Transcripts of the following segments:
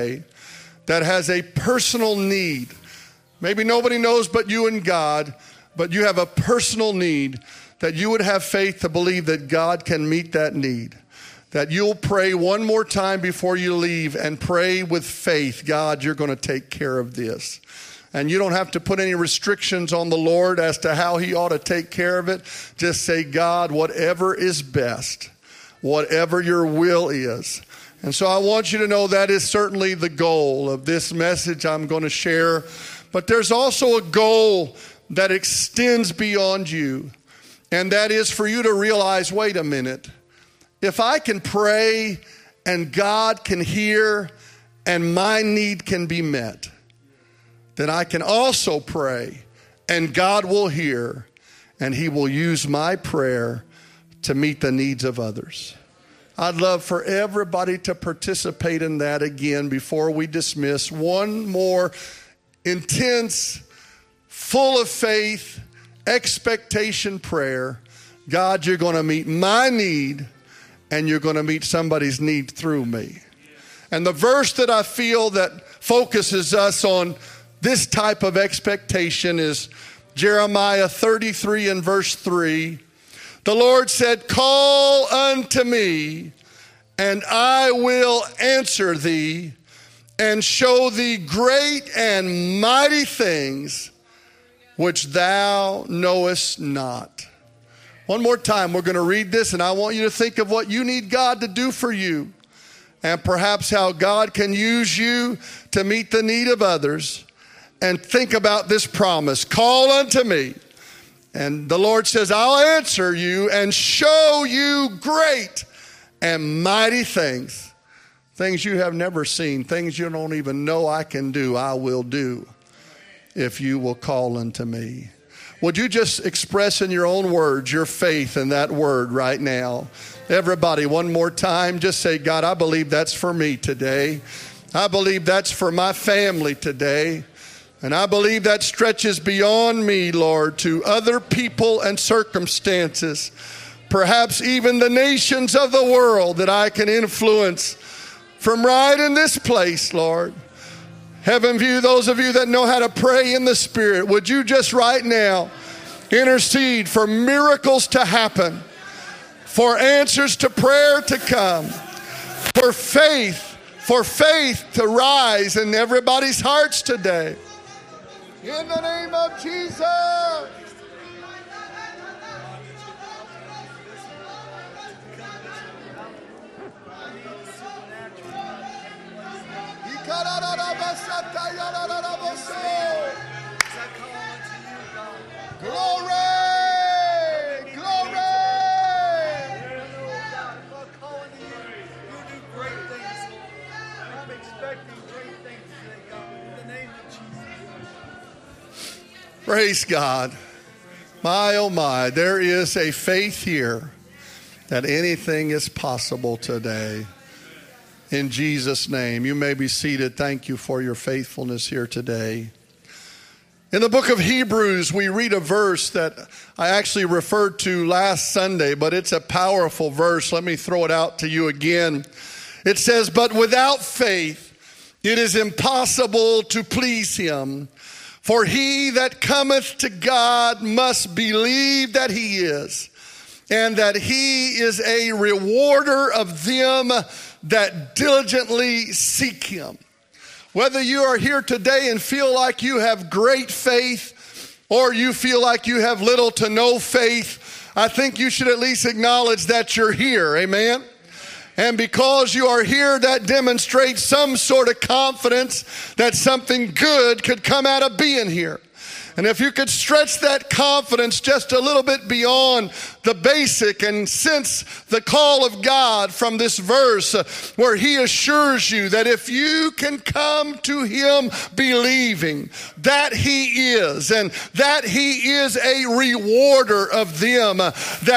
that has a personal need. Maybe nobody knows but you and God, but you have a personal need, that you would have faith to believe that God can meet that need. That you'll pray one more time before you leave and pray with faith, God, you're going to take care of this. And you don't have to put any restrictions on the Lord as to how he ought to take care of it. Just say, God, whatever is best, whatever your will is. And so I want you to know that is certainly the goal of this message I'm going to share. But there's also a goal that extends beyond you. And that is for you to realize, wait a minute. If I can pray and God can hear and my need can be met, then I can also pray and God will hear and he will use my prayer to meet the needs of others. I'd love for everybody to participate in that again before we dismiss. One more intense, full of faith, expectation prayer. God, you're going to meet my need and you're going to meet somebody's need through me. And the verse that I feel that focuses us on this type of expectation is Jeremiah 33 and verse 3. The Lord said, call unto me, and I will answer thee, and show thee great and mighty things which thou knowest not. One more time, we're going to read this, and I want you to think of what you need God to do for you, and perhaps how God can use you to meet the need of others. And think about this promise, call unto me. And the Lord says, I'll answer you and show you great and mighty things. Things you have never seen, things you don't even know I can do, I will do if you will call unto me. Would you just express in your own words your faith in that word right now? Everybody, one more time, just say, God, I believe that's for me today. I believe that's for my family today. And I believe that stretches beyond me, Lord, to other people and circumstances, perhaps even the nations of the world that I can influence from right in this place, Lord. Heaven View, those of you that know how to pray in the Spirit, would you just right now intercede for miracles to happen, for answers to prayer to come, for faith to rise in everybody's hearts today. In the name of Jesus. Glory! Glory! I'm calling to you. You'll do great things. I'm expecting great things today, God. In the name of Jesus. Praise God. My, oh my, there is a faith here that anything is possible today. In Jesus' name. You may be seated. Thank you for your faithfulness here today. In the book of Hebrews, we read a verse that I actually referred to last Sunday, but it's a powerful verse. Let me throw it out to you again. It says, but without faith, it is impossible to please him. For he that cometh to God must believe that he is, and that he is a rewarder of them that diligently seek him. Whether you are here today and feel like you have great faith, or you feel like you have little to no faith, I think you should at least acknowledge that you're here. Amen? And because you are here, that demonstrates some sort of confidence that something good could come out of being here. And if you could stretch that confidence just a little bit beyond the basic and sense the call of God from this verse where he assures you that if you can come to him believing that he is, and that he is a rewarder of them that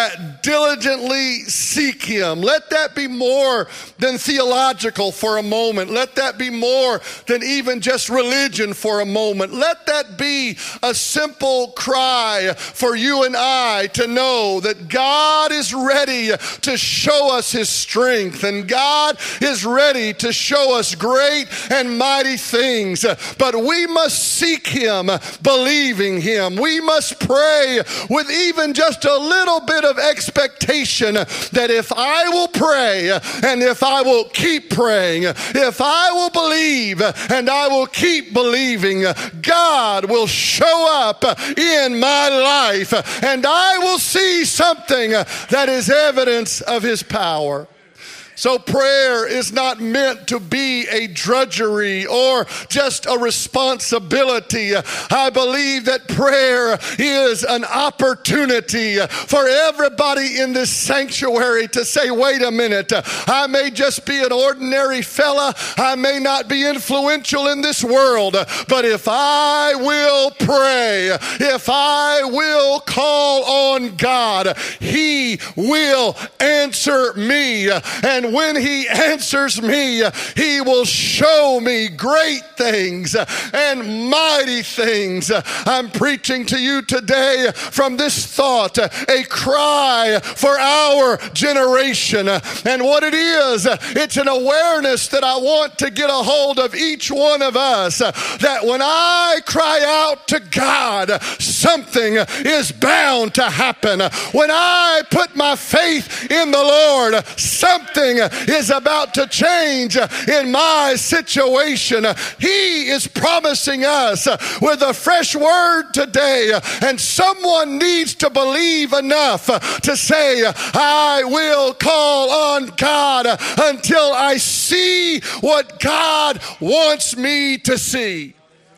diligently seek him. Let that be more than theological for a moment. Let that be more than even just religion for a moment. Let that be a simple cry for you and I to know that God is ready to show us his strength, and God is ready to show us great and mighty things. But we must seek him, believing him. We must pray with even just a little bit of expectation that if I will pray and if I will keep praying, if I will believe and I will keep believing, God will show up in my life and I will see something that is evidence of his power. So prayer is not meant to be a drudgery or just a responsibility. I believe that prayer is an opportunity for everybody in this sanctuary to say, wait a minute, I may just be an ordinary fella. I may not be influential in this world, but if I will pray, if I will call on God, he will answer me. And when he answers me, he will show me great things and mighty things. I'm preaching to you today from this thought, a cry for our generation. And what it is, it's an awareness that I want to get a hold of each one of us, that when I cry out to God, something is bound to happen. When I put my faith in the Lord, something is about to change in my situation. He is promising us with a fresh word today, and someone needs to believe enough to say, I will call on God until I see what God wants me to see.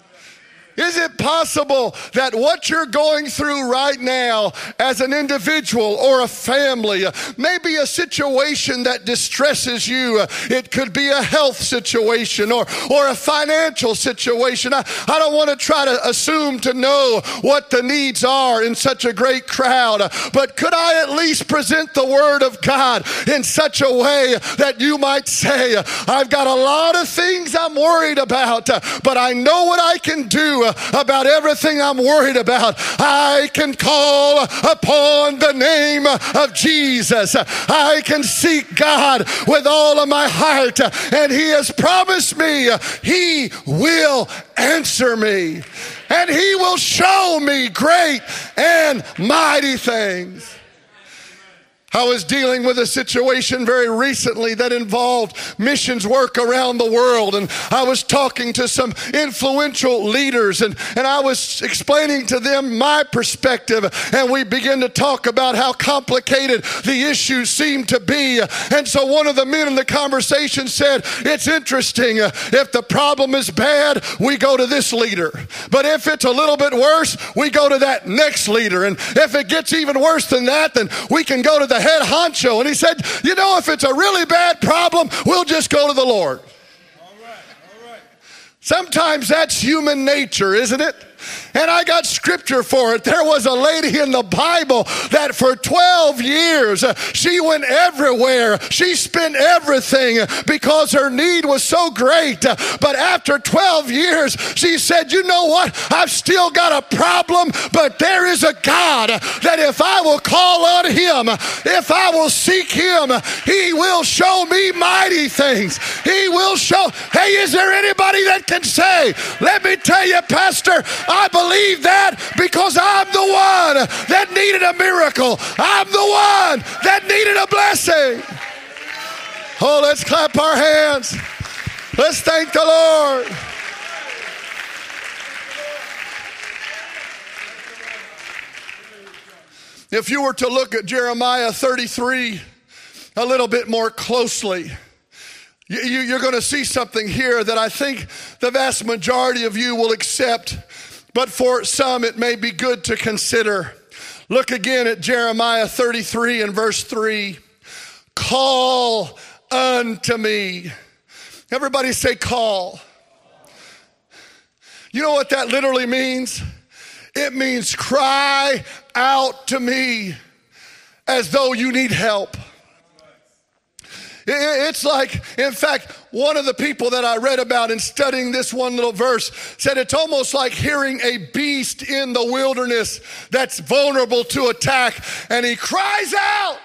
Is it possible that what you're going through right now as an individual or a family, maybe a situation that distresses you, it could be a health situation or a financial situation. I don't want to try to assume to know what the needs are in such a great crowd, but could I at least present the word of God in such a way that you might say, I've got a lot of things I'm worried about, but I know what I can do about everything I'm worried about. I can call upon the name of Jesus. I can seek God with all of my heart, and he has promised me he will answer me, and he will show me great and mighty things. I was dealing with a situation very recently that involved missions work around the world, and I was talking to some influential leaders, and I was explaining to them my perspective, and we began to talk about how complicated the issues seemed to be. And so one of the men in the conversation said, it's interesting, if the problem is bad, we go to this leader, but if it's a little bit worse, we go to that next leader, and if it gets even worse than that, then we can go to the head honcho. And he said, you know, if it's a really bad problem, we'll just go to the Lord. All right. Sometimes that's human nature, isn't it? And I got scripture for it. There was a lady in the Bible that for 12 years, she went everywhere. She spent everything because her need was so great. But after 12 years, she said, you know what? I've still got a problem, but there is a God that if I will call on him, if I will seek him, he will show me mighty things. He will show. Hey, is there anybody that can say, let me tell you, Pastor, I believe that because I'm the one that needed a miracle. I'm the one that needed a blessing. Oh, let's clap our hands. Let's thank the Lord. If you were to look at Jeremiah 33 a little bit more closely, you're going to see something here that I think the vast majority of you will accept. But for some, it may be good to consider. Look again at Jeremiah 33 and verse 3. Call unto me. Everybody say call. You know what that literally means? It means cry out to me. as though you need help. It's like, in fact, one of the people that I read about in studying this one little verse said it's almost like hearing a beast in the wilderness that's vulnerable to attack, and he cries out,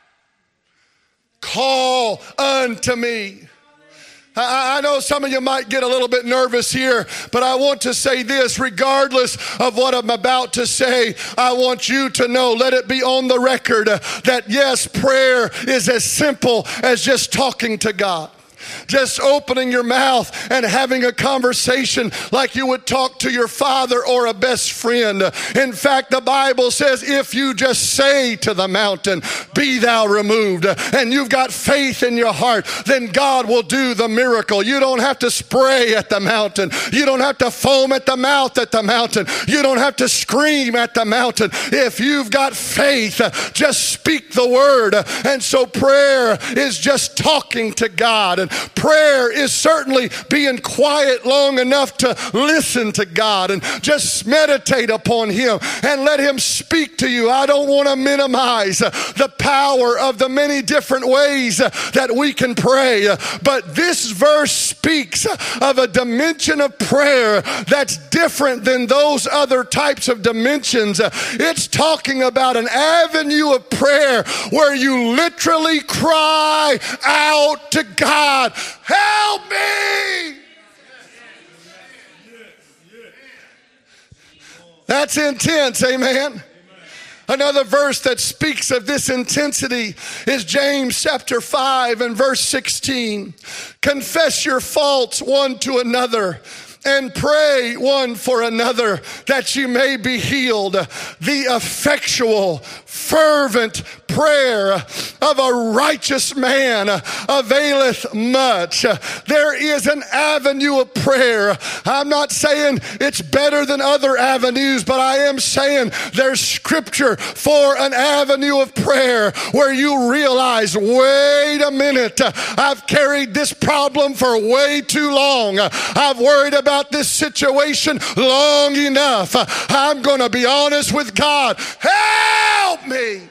"Call unto me." I know some of you might get a little bit nervous here, but I want to say this, regardless of what I'm about to say, I want you to know, let it be on the record, that yes, prayer is as simple as just talking to God. Just opening your mouth and having a conversation like you would talk to your father or a best friend. In fact, the Bible says if you just say to the mountain, "Be thou removed," and you've got faith in your heart, then God will do the miracle. You don't have to spray at the mountain. You don't have to foam at the mouth at the mountain. You don't have to scream at the mountain. If you've got faith, just speak the word. And so prayer is just talking to God. And prayer is certainly being quiet long enough to listen to God and just meditate upon Him and let Him speak to you. I don't want to minimize the power of the many different ways that we can pray, but this verse speaks of a dimension of prayer that's different than those other types of dimensions. It's talking about an avenue of prayer where you literally cry out to God, "Help me!" That's intense, amen? Another verse that speaks of this intensity is James chapter 5 and verse 16. Confess your faults one to another and pray one for another that you may be healed. The effectual, fervent prayer of a righteous man availeth much. There is an avenue of prayer. I'm not saying it's better than other avenues, but I am saying there's scripture for an avenue of prayer where you realize, wait a minute, I've carried this problem for way too long. I've worried about this situation long enough. I'm going to be honest with God. Help me.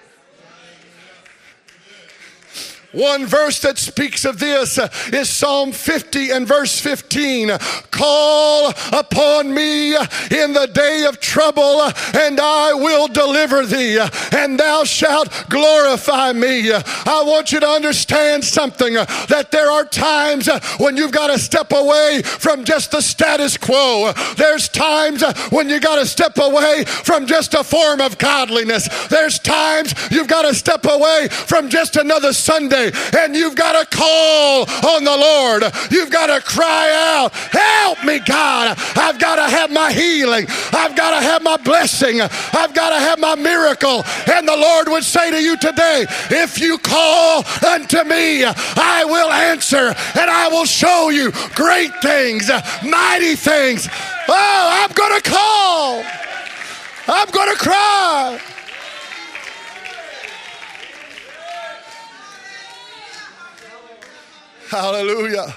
One verse that speaks of this is Psalm 50 and verse 15. Call upon me in the day of trouble, and I will deliver thee, and thou shalt glorify me. I want you to understand something, that there are times when you've got to step away from just the status quo. There's times when you got to step away from just a form of godliness. There's times you've got to step away from just another Sunday. And you've got to call on the Lord. You've got to cry out, "Help me, God. I've got to have my healing. I've got to have my blessing. I've got to have my miracle." And the Lord would say to you today, if you call unto me, I will answer, and I will show you great things, mighty things. Oh, I'm going to call. I'm going to cry. Hallelujah.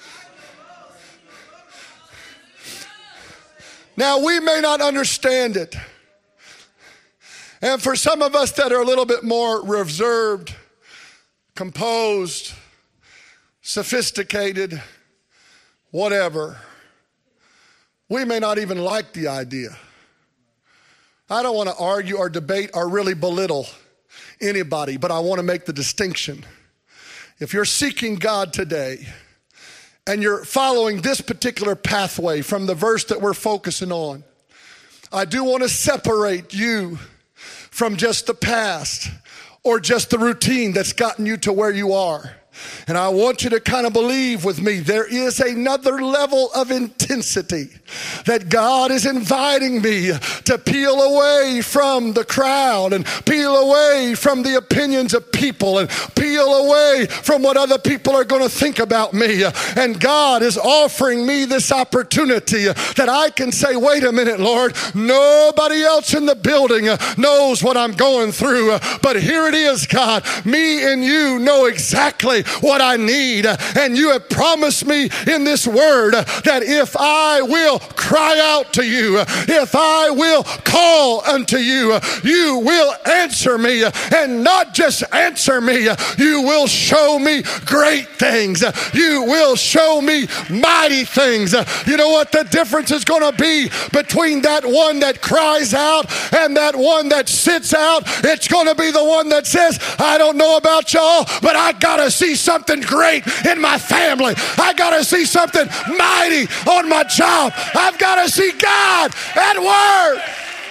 Now, we may not understand it. And for some of us that are a little bit more reserved, composed, sophisticated, whatever, we may not even like the idea. I don't want to argue or debate or really belittle anybody, but I want to make the distinction. If you're seeking God today and you're following this particular pathway from the verse that we're focusing on, I do want to separate you from just the past or just the routine that's gotten you to where you are. And I want you to kind of believe with me, there is another level of intensity that God is inviting me to peel away from the crowd and peel away from the opinions of people and peel away from what other people are going to think about me. And God is offering me this opportunity that I can say, wait a minute, Lord, nobody else in the building knows what I'm going through. But here it is, God. Me and you know exactly exactly what I need. And you have promised me in this word that if I will cry out to you, if I will call unto you, you will answer me. And not just answer me, you will show me great things. You will show me mighty things. You know what the difference is going to be between that one that cries out and that one that sits out? It's going to be the one that says, I don't know about y'all, but I got to see something great in my family. I got to see something mighty on my job. I've got to see God at work.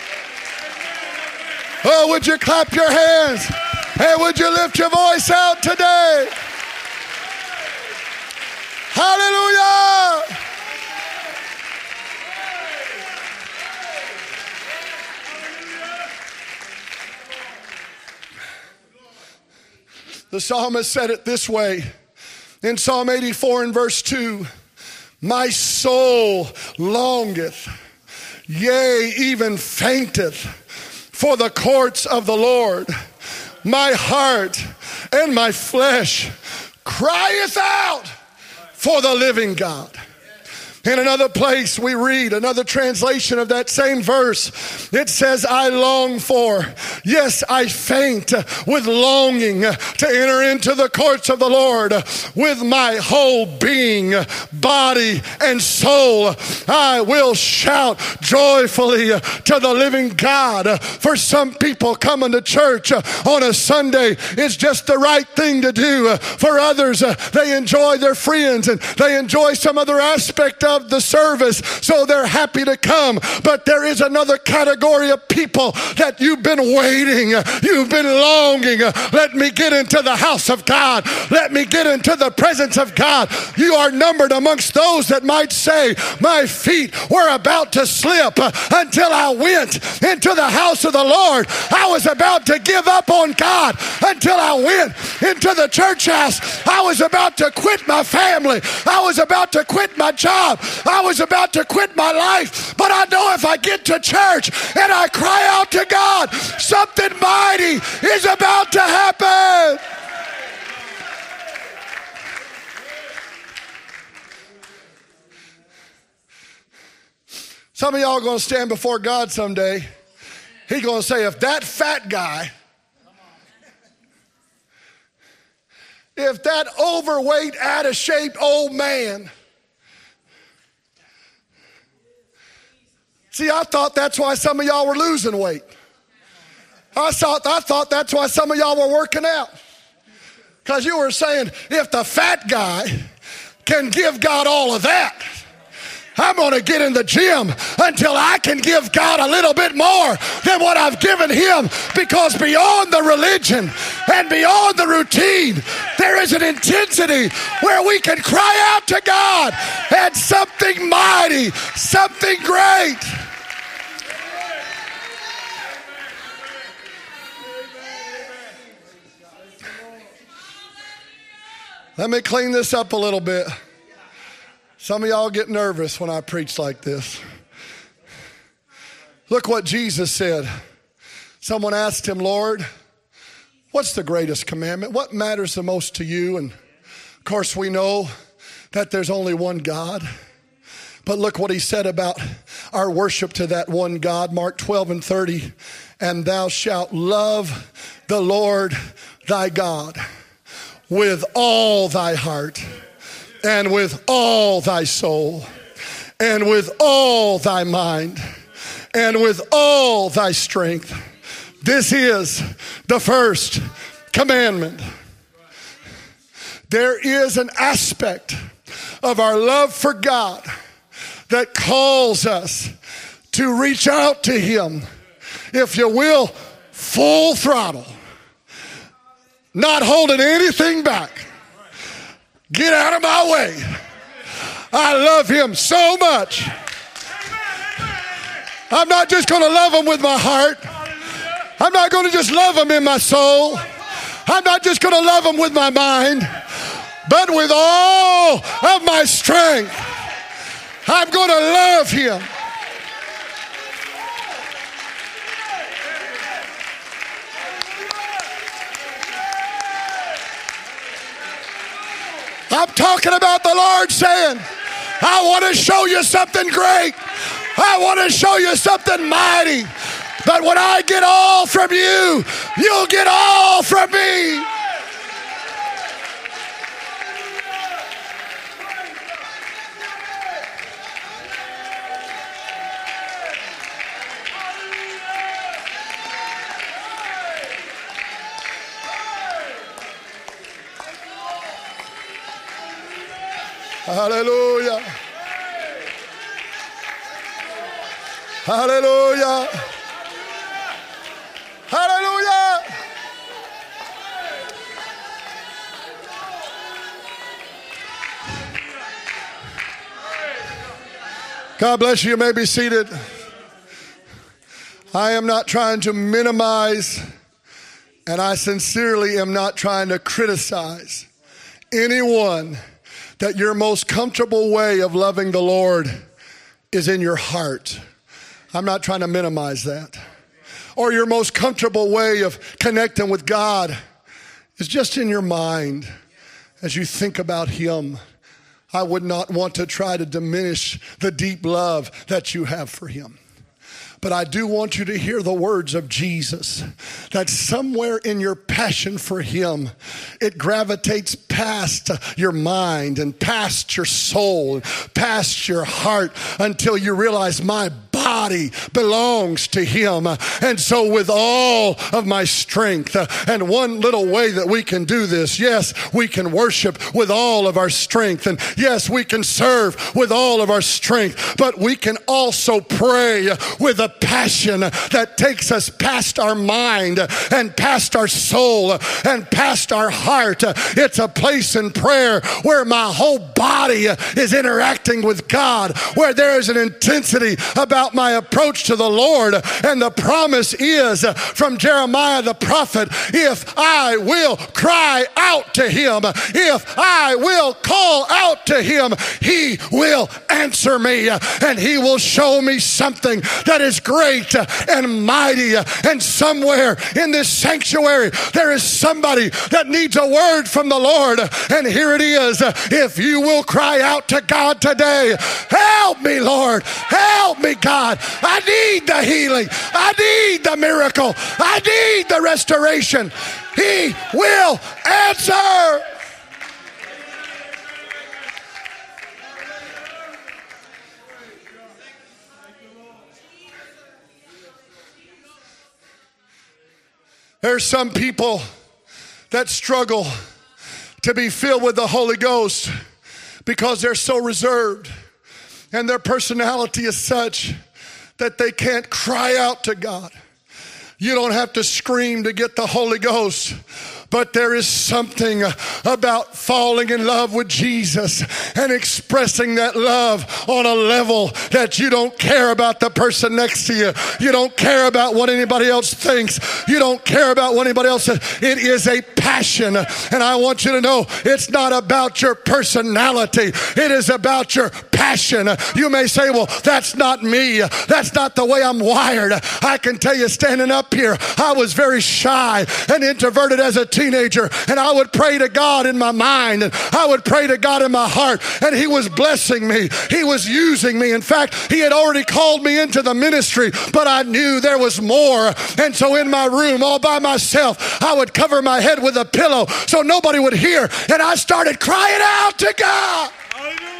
Oh, would you clap your hands? And would you lift your voice out today? Hallelujah! The psalmist said it this way in Psalm 84 and verse 2. My soul longeth, yea, even fainteth for the courts of the Lord. My heart and my flesh crieth out for the living God. In another place we read, another translation of that same verse, it says, I long for, yes, I faint with longing to enter into the courts of the Lord with my whole being, body, and soul. I will shout joyfully to the living God. For some people, coming to church on a Sunday is just the right thing to do. For others, they enjoy their friends and they enjoy some other aspect of the service, so they're happy to come. But there is another category of people that you've been waiting, you've been longing. Let me get into the house of God. Let me get into the presence of God. You are numbered amongst those that might say, my feet were about to slip until I went into the house of the Lord. I was about to give up on God until I went into the church house. I was about to quit my family. I was about to quit my job. I was about to quit my life. But I know if I get to church and I cry out to God, something mighty is about to happen. Some of y'all are going to stand before God someday. He's going to say, if that fat guy, if that overweight, out of shape old man. See, I thought that's why some of y'all were losing weight. I thought that's why some of y'all were working out. Because you were saying, if the fat guy can give God all of that, I'm going to get in the gym until I can give God a little bit more than what I've given him. Because beyond the religion and beyond the routine, there is an intensity where we can cry out to God and something mighty, something great. Let me clean this up a little bit. Some of y'all get nervous when I preach like this. Look what Jesus said. Someone asked him, Lord, what's the greatest commandment? What matters the most to you? And of course we know that there's only one God. But look what he said about our worship to that one God. Mark 12:30. And thou shalt love the Lord thy God with all thy heart, and with all thy soul, and with all thy mind, and with all thy strength. This is the first commandment. There is an aspect of our love for God that calls us to reach out to him, if you will, full throttle, not holding anything back. Get out of my way. I love him so much. I'm not just going to love him with my heart. I'm not going to just love him in my soul. I'm not just going to love him with my mind, but with all of my strength. I'm going to love him. I'm talking about the Lord saying, I want to show you something great. I want to show you something mighty. But when I get all from you, you'll get all from me. Hallelujah. Hallelujah. Hallelujah. God bless you. You may be seated. I am not trying to minimize, and I sincerely am not trying to criticize anyone that your most comfortable way of loving the Lord is in your heart. I'm not trying to minimize that. Or your most comfortable way of connecting with God is just in your mind as you think about Him. I would not want to try to diminish the deep love that you have for Him. But I do want you to hear the words of Jesus, that somewhere in your passion for Him, it gravitates past your mind and past your soul, past your heart, until you realize my body belongs to Him. And so with all of my strength, and one little way that we can do this, yes, we can worship with all of our strength, and yes, we can serve with all of our strength, but we can also pray with a passion that takes us past our mind and past our soul and past our heart. It's a place in prayer where my whole body is interacting with God, where there is an intensity about my approach to the Lord. And the promise is from Jeremiah the prophet, if I will cry out to Him, if I will call out to Him, He will answer me, and He will show me something that is great and mighty. And somewhere in this sanctuary, there is somebody that needs a word from the Lord. And here it is. If you will cry out to God today, help me, Lord. Help me, God. I need the healing. I need the miracle. I need the restoration. He will answer. There's some people that struggle to be filled with the Holy Ghost because they're so reserved and their personality is such that they can't cry out to God. You don't have to scream to get the Holy Ghost. But there is something about falling in love with Jesus and expressing that love on a level that you don't care about the person next to you. You don't care about what anybody else thinks. You don't care about what anybody else says. It is a passion. And I want you to know it's not about your personality. It is about your passion. You may say, well, that's not me. That's not the way I'm wired. I can tell you, standing up here, I was very shy and introverted as a teenager, and I would pray to God in my mind, and I would pray to God in my heart, and He was blessing me. He was using me. In fact, He had already called me into the ministry, but I knew there was more. And so in my room, all by myself, I would cover my head with a pillow so nobody would hear, and I started crying out to God. Hallelujah.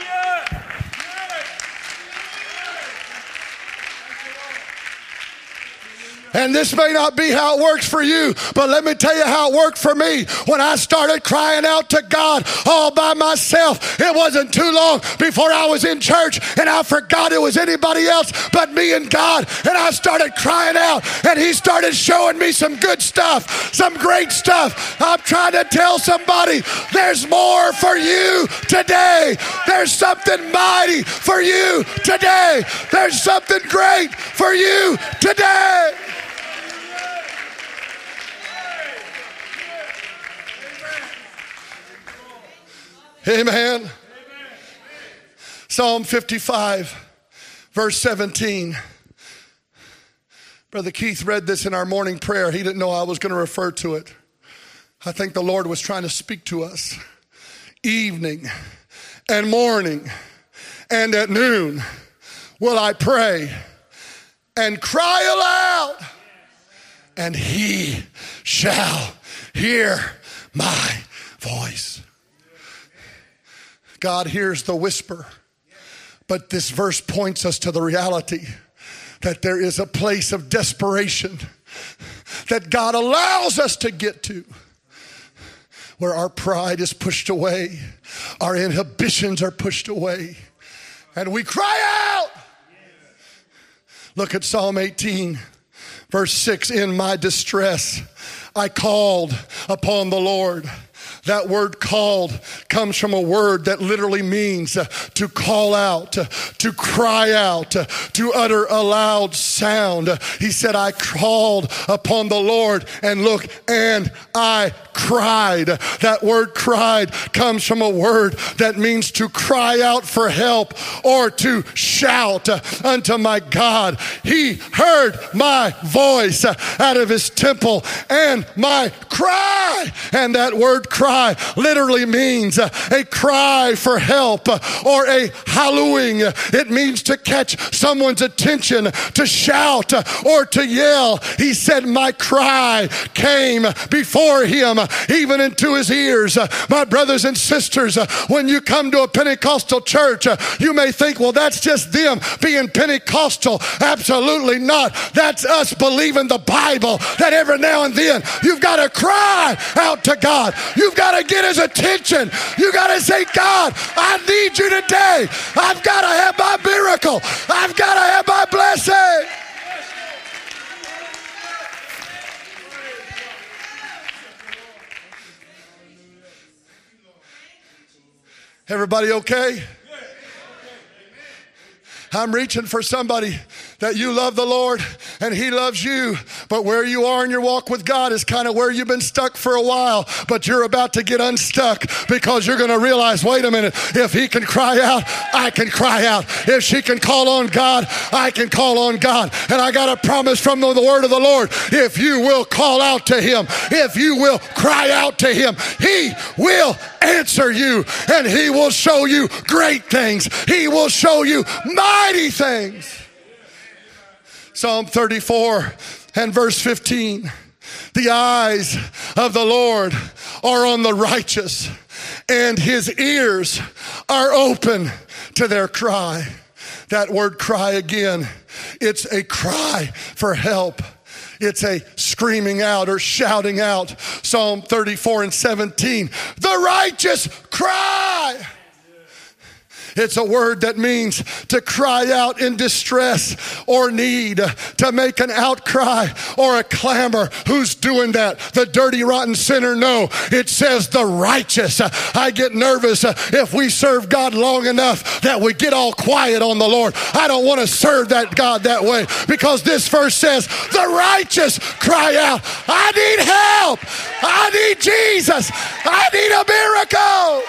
And this may not be how it works for you, but let me tell you how it worked for me. When I started crying out to God all by myself, it wasn't too long before I was in church and I forgot it was anybody else but me and God. And I started crying out, and He started showing me some good stuff, some great stuff. I'm trying to tell somebody there's more for you today. There's something mighty for you today. There's something great for you today. Amen. Psalm 55, verse 17. Brother Keith read this in our morning prayer. He didn't know I was going to refer to it. I think the Lord was trying to speak to us. evening and morning and at noon will I pray and cry aloud, and he shall hear my voice. God hears the whisper, but this verse points us to the reality that there is a place of desperation that God allows us to get to, where our pride is pushed away, our inhibitions are pushed away, and we cry out. Look at Psalm 18, verse 6. In my distress, I called upon the Lord. That word called comes from a word that literally means to call out, to cry out, to utter a loud sound. He said, I called upon the Lord, and look, and I cried. That word cried comes from a word that means to cry out for help or to shout unto my God. He heard my voice out of his temple and my cry. And that word cry literally means a cry for help or a hallooing. It means to catch someone's attention, to shout or to yell. He said, my cry came before him, even into his ears. My brothers and sisters, when you come to a Pentecostal church, you may think, well, that's just them being Pentecostal. Absolutely not. That's us believing the Bible, that every now and then you've got to cry out to God. You've got to get his attention. You got to say, God, I need you today. I've got to have my miracle. I've got to have my blessing. Everybody okay? I'm reaching for somebody that you love the Lord and he loves you, but where you are in your walk with God is kind of where you've been stuck for a while, but you're about to get unstuck because you're going to realize, wait a minute, if he can cry out, I can cry out. If she can call on God, I can call on God. And I got a promise from the word of the Lord. If you will call out to him, if you will cry out to him, he will answer you, and he will show you great things. He will show you mighty things. Psalm 34 and verse 15. The eyes of the Lord are on the righteous, and his ears are open to their cry. That word cry again, it's a cry for help. It's a screaming out or shouting out. Psalm 34 and 17. The righteous cry. It's a word that means to cry out in distress or need, to make an outcry or a clamor. Who's doing that? The dirty, rotten sinner? No. It says the righteous. I get nervous if we serve God long enough that we get all quiet on the Lord. I don't want to serve that God that way, because this verse says the righteous cry out, I need help. I need Jesus. I need a miracle.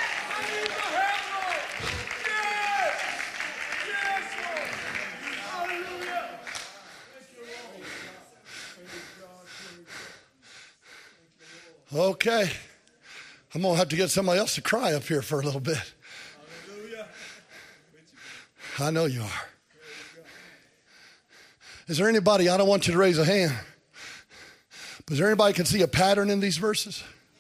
Okay, I'm going to have to get somebody else to cry up here for a little bit. I know you are. Is there anybody, I don't want you to raise a hand, but is there anybody can see a pattern in these verses?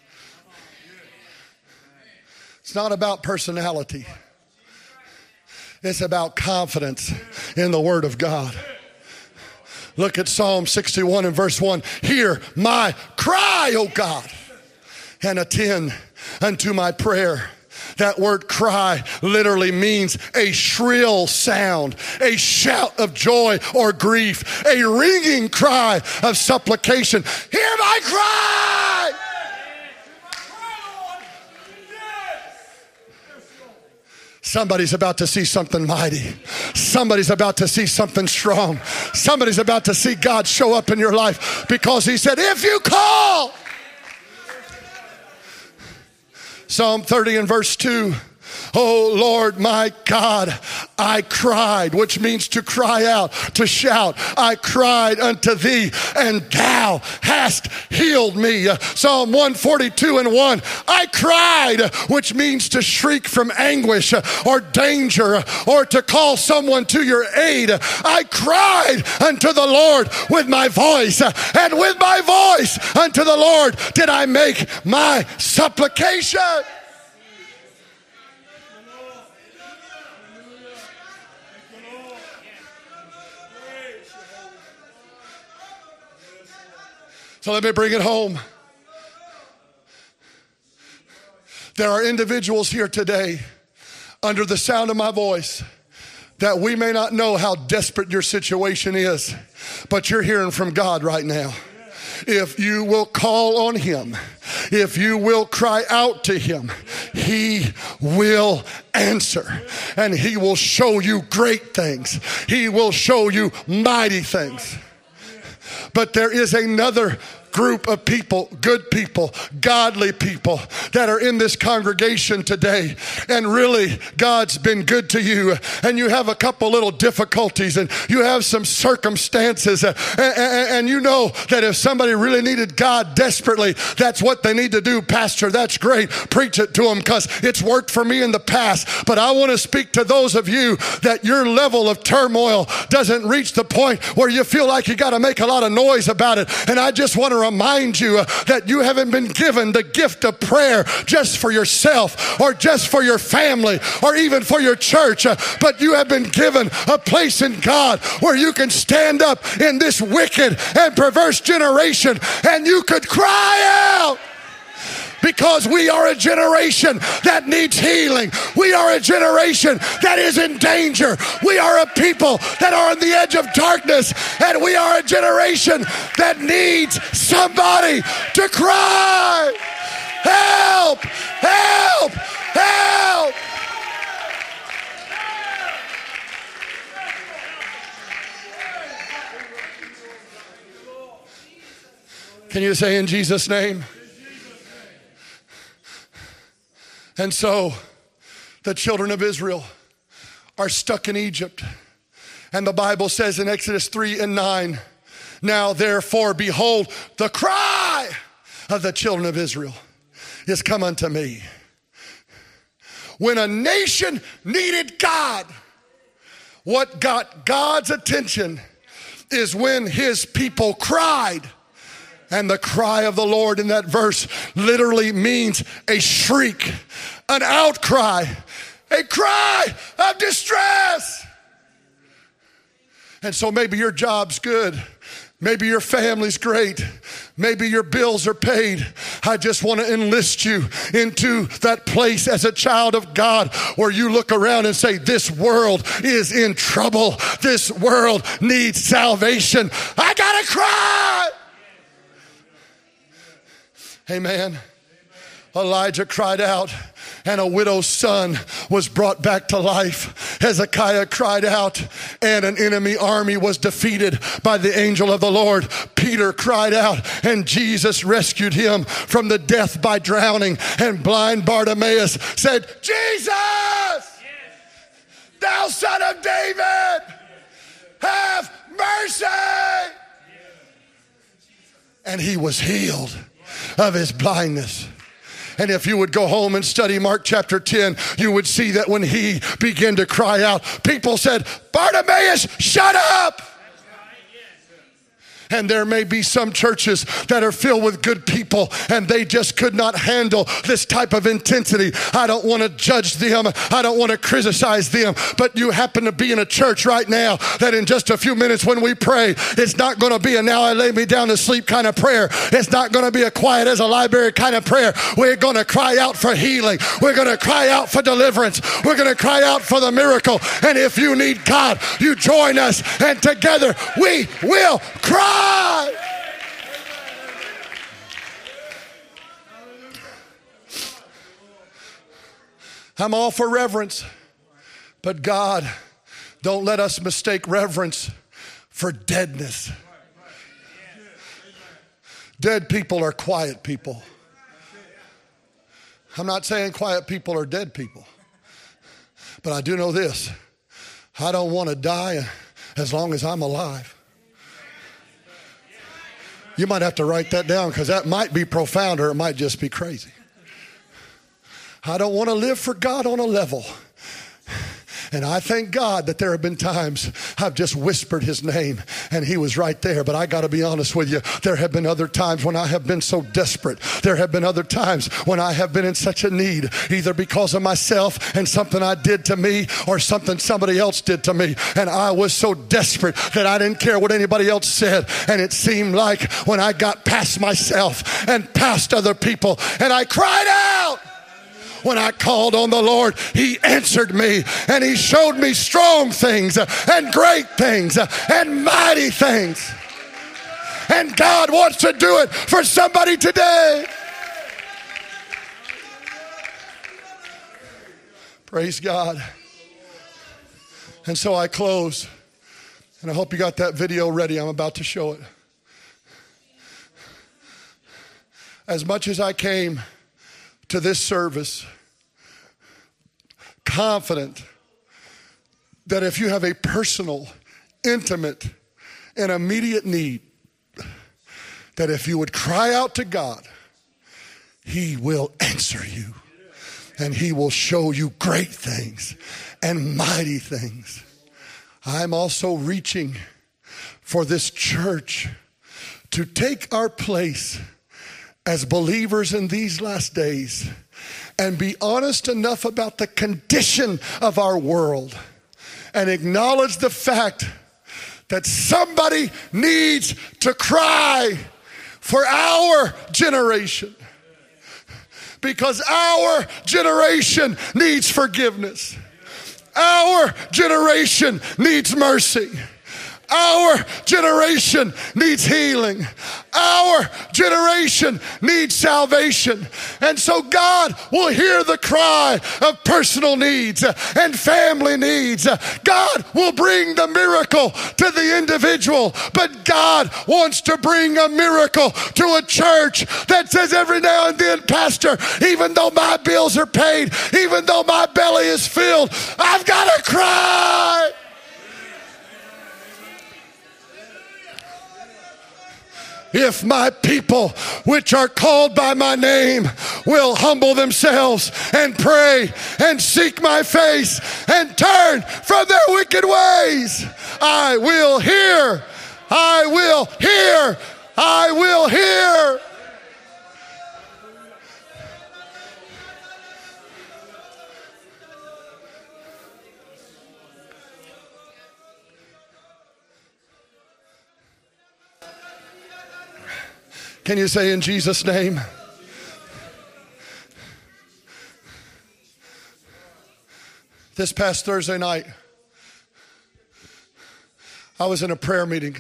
It's not about personality. It's about confidence in the Word of God. Look at Psalm 61 and verse 1. Hear my cry, O God, and attend unto my prayer. That word cry literally means a shrill sound, a shout of joy or grief, a ringing cry of supplication. Hear my cry! Somebody's about to see something mighty. Somebody's about to see something strong. Somebody's about to see God show up in your life, because he said, if you call. Psalm 30 and verse 2. Oh Lord, my God, I cried, which means to cry out, to shout. I cried unto thee, and thou hast healed me. Psalm 142:1. I cried, which means to shriek from anguish or danger or to call someone to your aid. I cried unto the Lord with my voice, and with my voice unto the Lord did I make my supplication. So let me bring it home. There are individuals here today under the sound of my voice that we may not know how desperate your situation is, but you're hearing from God right now. If you will call on him, if you will cry out to him, he will answer, and he will show you great things. He will show you mighty things. But there is another group of people, good people, godly people that are in this congregation today, and really God's been good to you, and you have a couple little difficulties and you have some circumstances, and you know that if somebody really needed God desperately, that's what they need to do. Pastor, that's great. Preach it to them, because it's worked for me in the past. But I want to speak to those of you that your level of turmoil doesn't reach the point where you feel like you got to make a lot of noise about it. And I just want to remind you that you haven't been given the gift of prayer just for yourself or just for your family or even for your church, but you have been given a place in God where you can stand up in this wicked and perverse generation and you could cry out. Because we are a generation that needs healing. We are a generation that is in danger. We are a people that are on the edge of darkness. And we are a generation that needs somebody to cry, help, help, help. Can you say in Jesus' name? And so the children of Israel are stuck in Egypt. And the Bible says in Exodus 3:9, now therefore, behold, the cry of the children of Israel is come unto me. When a nation needed God, what got God's attention is when his people cried. And the cry of the Lord in that verse literally means a shriek, an outcry, a cry of distress. And so maybe your job's good. Maybe your family's great. Maybe your bills are paid. I just want to enlist you into that place as a child of God where you look around and say, this world is in trouble. This world needs salvation. I got to cry. Amen. Elijah cried out, and a widow's son was brought back to life. Hezekiah cried out, and an enemy army was defeated by the angel of the Lord. Peter cried out, and Jesus rescued him from the death by drowning. And blind Bartimaeus said, Jesus, thou son of David, have mercy. And he was healed of his blindness. And if you would go home and study Mark chapter 10, you would see that when he began to cry out, people said, Bartimaeus, shut up. And there may be some churches that are filled with good people and they just could not handle this type of intensity. I don't want to judge them. I don't want to criticize them. But you happen to be in a church right now that in just a few minutes when we pray, it's not going to be a now I lay me down to sleep kind of prayer. It's not going to be a quiet as a library kind of prayer. We're going to cry out for healing. We're going to cry out for deliverance. We're going to cry out for the miracle. And if you need God, you join us and together we will cry. I'm all for reverence, but God, don't let us mistake reverence for deadness. Dead people are quiet people. I'm not saying quiet people are dead people. But I do know this. I don't want to die as long as I'm alive. You might have to write that down because that might be profound or it might just be crazy. I don't want to live for God on a level. And I thank God that there have been times I've just whispered his name and he was right there. But I got to be honest with you, there have been other times when I have been so desperate. There have been other times when I have been in such a need, either because of myself and something I did to me or something somebody else did to me. And I was so desperate that I didn't care what anybody else said. And it seemed like when I got past myself and past other people and I cried out, when I called on the Lord, he answered me and he showed me strong things and great things and mighty things. And God wants to do it for somebody today. Praise God. And so I close, and I hope you got that video ready. I'm about to show it. As much as I came to this service confident that if you have a personal, intimate, and immediate need, that if you would cry out to God, he will answer you and he will show you great things and mighty things. I'm also reaching for this church to take our place as believers in these last days and be honest enough about the condition of our world and acknowledge the fact that somebody needs to cry for our generation, because our generation needs forgiveness. Our generation needs mercy. Our generation needs healing. Our generation needs salvation. And so God will hear the cry of personal needs and family needs. God will bring the miracle to the individual, but God wants to bring a miracle to a church that says every now and then, Pastor, even though my bills are paid, even though my belly is filled, I've got to cry. If my people, which are called by my name, will humble themselves and pray and seek my face and turn from their wicked ways, I will hear, I will hear, I will hear. Can you say in Jesus' name? This past Thursday night, I was in a prayer meeting.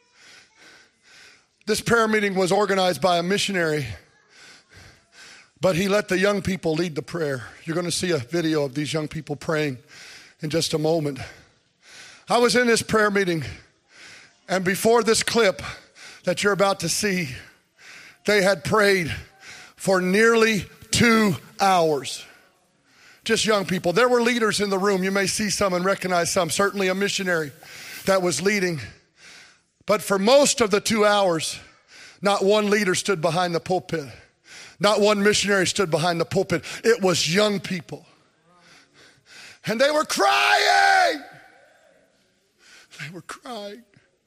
This prayer meeting was organized by a missionary, but he let the young people lead the prayer. You're going to see a video of these young people praying in just a moment. I was in this prayer meeting, and before this clip that you're about to see, they had prayed for nearly 2 hours. Just young people. There were leaders in the room. You may see some and recognize some. Certainly a missionary that was leading. But for most of the 2 hours, not one leader stood behind the pulpit. Not one missionary stood behind the pulpit. It was young people. And they were crying. They were crying.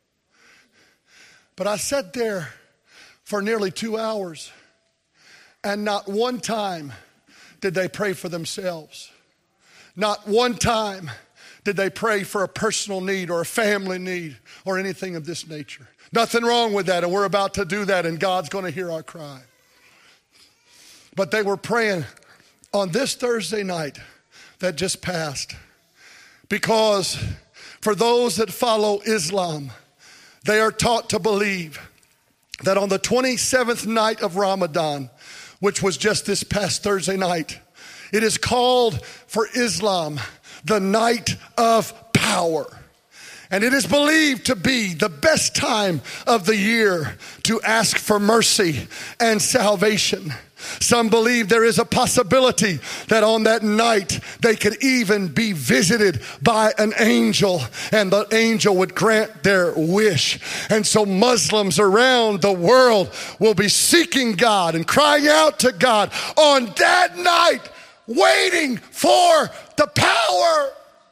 But I sat there for nearly 2 hours, and not one time did they pray for themselves. Not one time did they pray for a personal need or a family need or anything of this nature. Nothing wrong with that, and we're about to do that, and God's going to hear our cry. But they were praying on this Thursday night that just passed, because for those that follow Islam, they are taught to believe that on the 27th night of Ramadan, which was just this past Thursday night, it is called for Islam the night of power. And it is believed to be the best time of the year to ask for mercy and salvation. Some believe there is a possibility that on that night they could even be visited by an angel, and the angel would grant their wish. And so Muslims around the world will be seeking God and crying out to God on that night, waiting for the power.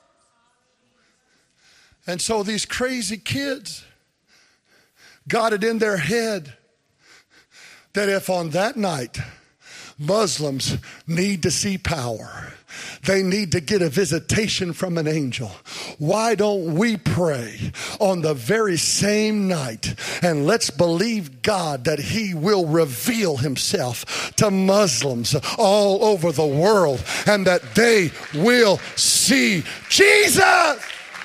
And so these crazy kids got it in their head that if on that night Muslims need to see power, they need to get a visitation from an angel, why don't we pray on the very same night, and let's believe God that he will reveal himself to Muslims all over the world and that they will see Jesus.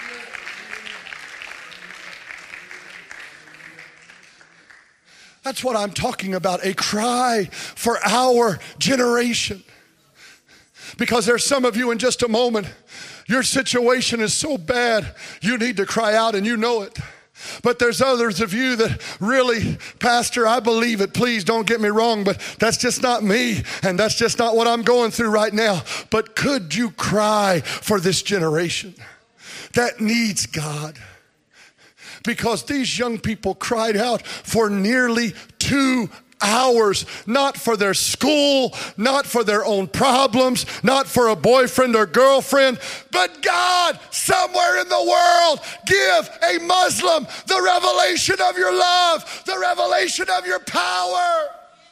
That's what I'm talking about, a cry for our generation. Because there's some of you in just a moment, your situation is so bad, you need to cry out and you know it. But there's others of you that really, Pastor, I believe it. Please don't get me wrong, but that's just not me. And that's just not what I'm going through right now. But could you cry for this generation that needs God? Because these young people cried out for nearly 2 hours, not for their school, not for their own problems, not for a boyfriend or girlfriend, but God, somewhere in the world, give a Muslim the revelation of your love, the revelation of your power.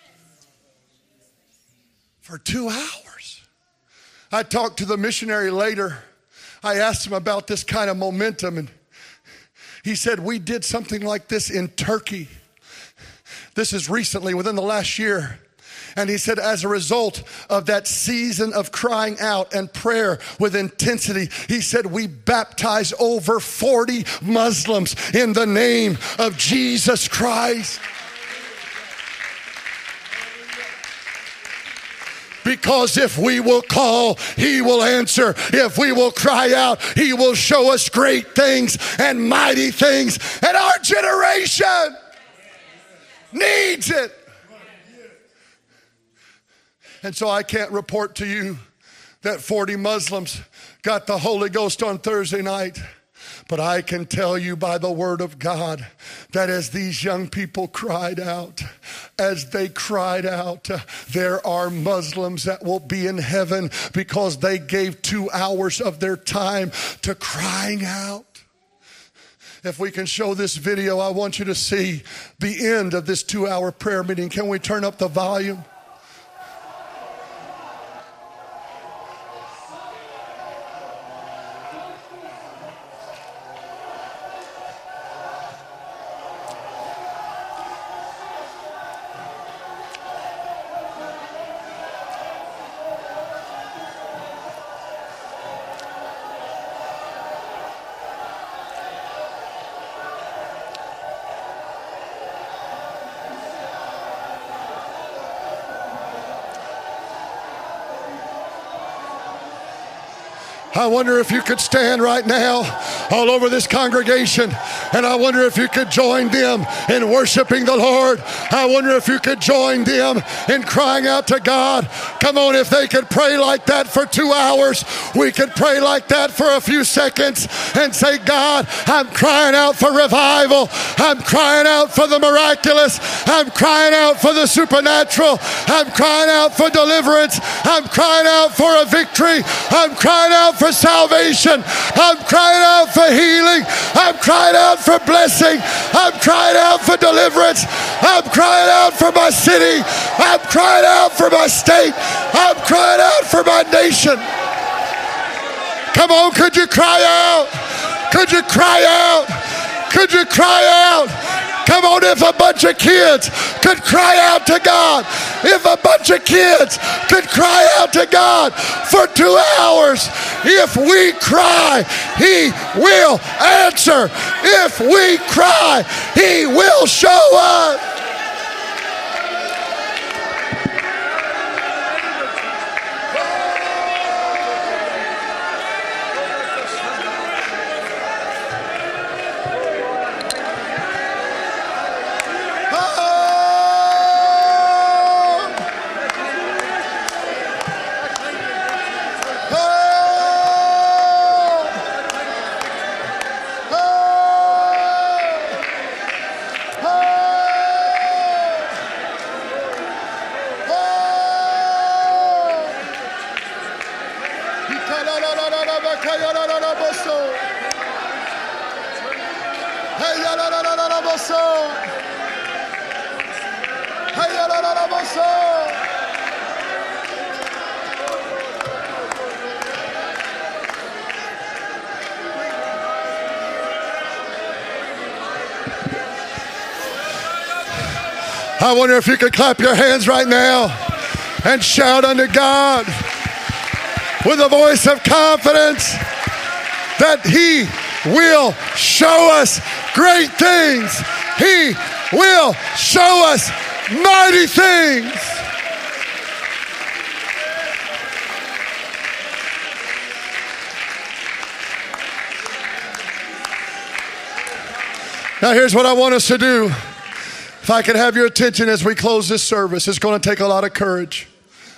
For 2 hours. I talked to the missionary later. I asked him about this kind of momentum, and he said, we did something like this in Turkey. This is recently, within the last year. And he said, as a result of that season of crying out and prayer with intensity, he said, we baptized over 40 Muslims in the name of Jesus Christ. Because if we will call, he will answer. If we will cry out, he will show us great things and mighty things. And our generation needs it. And so I can't report to you that 40 Muslims got the Holy Ghost on Thursday night. But I can tell you by the word of God that as these young people cried out, as they cried out, there are Muslims that will be in heaven because they gave 2 hours of their time to crying out. If we can show this video, I want you to see the end of this 2-hour prayer meeting. Can we turn up the volume? I wonder if you could stand right now all over this congregation, and I wonder if you could join them in worshiping the Lord. I wonder if you could join them in crying out to God. Come on, if they could pray like that for 2 hours, we could pray like that for a few seconds and say, God, I'm crying out for revival. I'm crying out for the miraculous. I'm crying out for the supernatural. I'm crying out for deliverance. I'm crying out for a victory. I'm crying out for salvation. I'm crying out for healing. I'm crying out for blessing. I'm crying out for deliverance. I'm crying out for my city. I'm crying out for my state. I'm crying out for my nation. Come on, could you cry out? Could you cry out? Could you cry out? Come on, if a bunch of kids could cry out to God, if a bunch of kids could cry out to God for 2 hours, if we cry, he will answer. If we cry, he will show us. Hey, la, la, la, la, la, la, boso. Hey, la, la, la, la, boso. I wonder if you could clap your hands right now and shout unto God with a voice of confidence that He will show us great things. He will show us mighty things. Now here's what I want us to do. If I could have your attention as we close this service, it's going to take a lot of courage.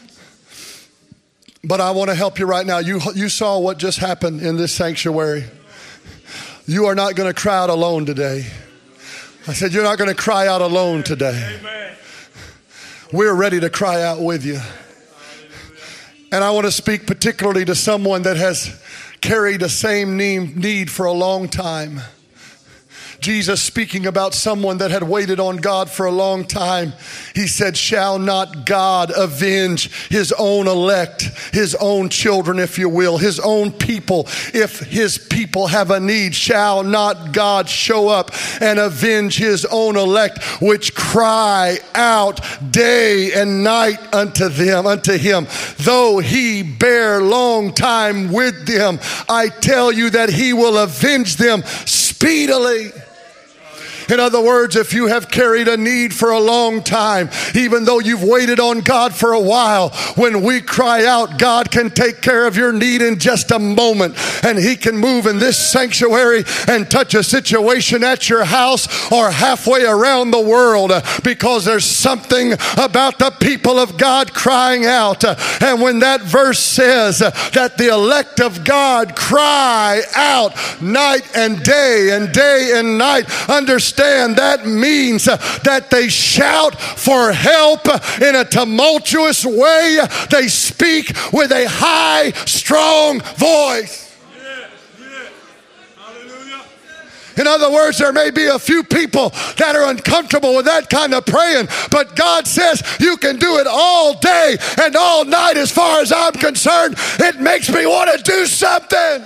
But I want to help you right now. You saw what just happened in this sanctuary. You are not going to cry out alone today. I said, you're not going to cry out alone today. Amen. We're ready to cry out with you. And I want to speak particularly to someone that has carried the same need for a long time. Jesus speaking about someone that had waited on God for a long time. He said, shall not God avenge his own elect, his own children, if you will, his own people? If his people have a need, shall not God show up and avenge his own elect, which cry out day and night unto him, though he bear long time with them? I tell you that he will avenge them speedily. In other words, if you have carried a need for a long time, even though you've waited on God for a while, when we cry out, God can take care of your need in just a moment. And He can move in this sanctuary and touch a situation at your house or halfway around the world, because there's something about the people of God crying out. And when that verse says that the elect of God cry out night and day and night, understand that means that they shout for help in a tumultuous way. They speak with a high, strong voice. Hallelujah. In other words, there may be a few people that are uncomfortable with that kind of praying, but God says you can do it all day and all night. As far as I'm concerned, it makes me want to do something.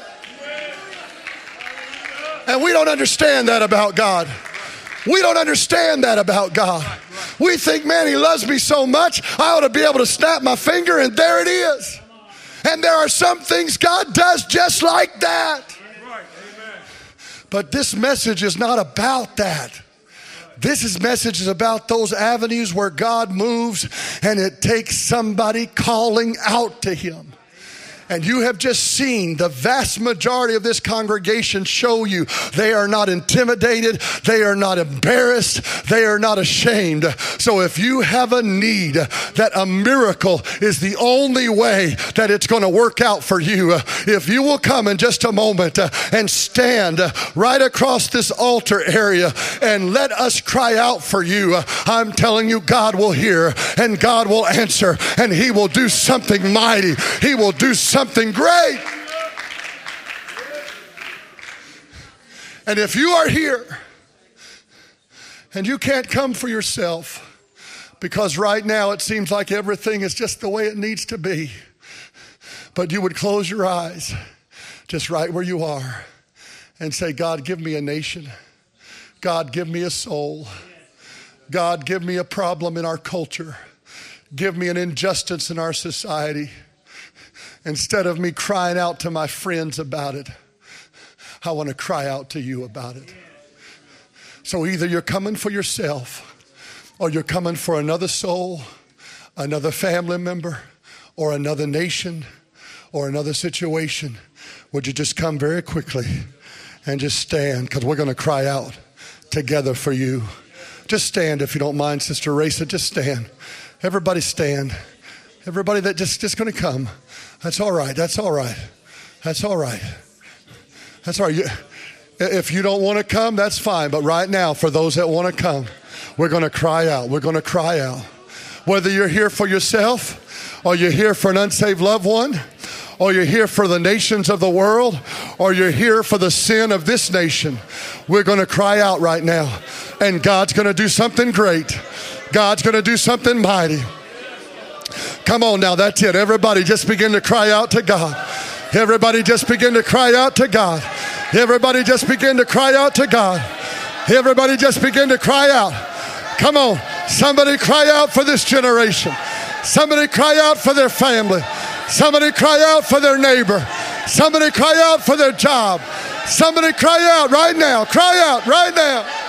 And we don't understand that about God. We don't understand that about God. We think, man, He loves me so much, I ought to be able to snap my finger and there it is. And there are some things God does just like that. But this message is not about that. This message is about those avenues where God moves and it takes somebody calling out to Him. And you have just seen the vast majority of this congregation show you they are not intimidated, they are not embarrassed, they are not ashamed. So if you have a need, that a miracle is the only way that it's going to work out for you. If you will come in just a moment and stand right across this altar area and let us cry out for you, I'm telling you, God will hear and God will answer and He will do something mighty. He will do something great. And if you are here and you can't come for yourself, because right now it seems like everything is just the way it needs to be, but you would close your eyes just right where you are and say, God, give me a nation. God, give me a soul. God, give me a problem in our culture. Give me an injustice in our society. Instead of me crying out to my friends about it, I want to cry out to you about it. So either you're coming for yourself or you're coming for another soul, another family member, or another nation, or another situation. Would you just come very quickly and just stand, because we're going to cry out together for you. Just stand if you don't mind, Sister Raisa. Just stand. Everybody stand. Everybody that just going to come. That's all right. That's all right. That's all right. That's all right. If you don't want to come, that's fine. But right now, for those that want to come, we're going to cry out. We're going to cry out. Whether you're here for yourself or you're here for an unsaved loved one, or you're here for the nations of the world, or you're here for the sin of this nation, we're going to cry out right now. And God's going to do something great. God's going to do something mighty. Come on now, that's it. Everybody just begin to cry out to God. Everybody just begin to cry out to God. Everybody just begin to cry out to God. Everybody just begin to cry out. Come on. Somebody cry out for this generation. Somebody cry out for their family. Somebody cry out for their neighbor. Somebody cry out for their job. Somebody cry out right now. Cry out right now.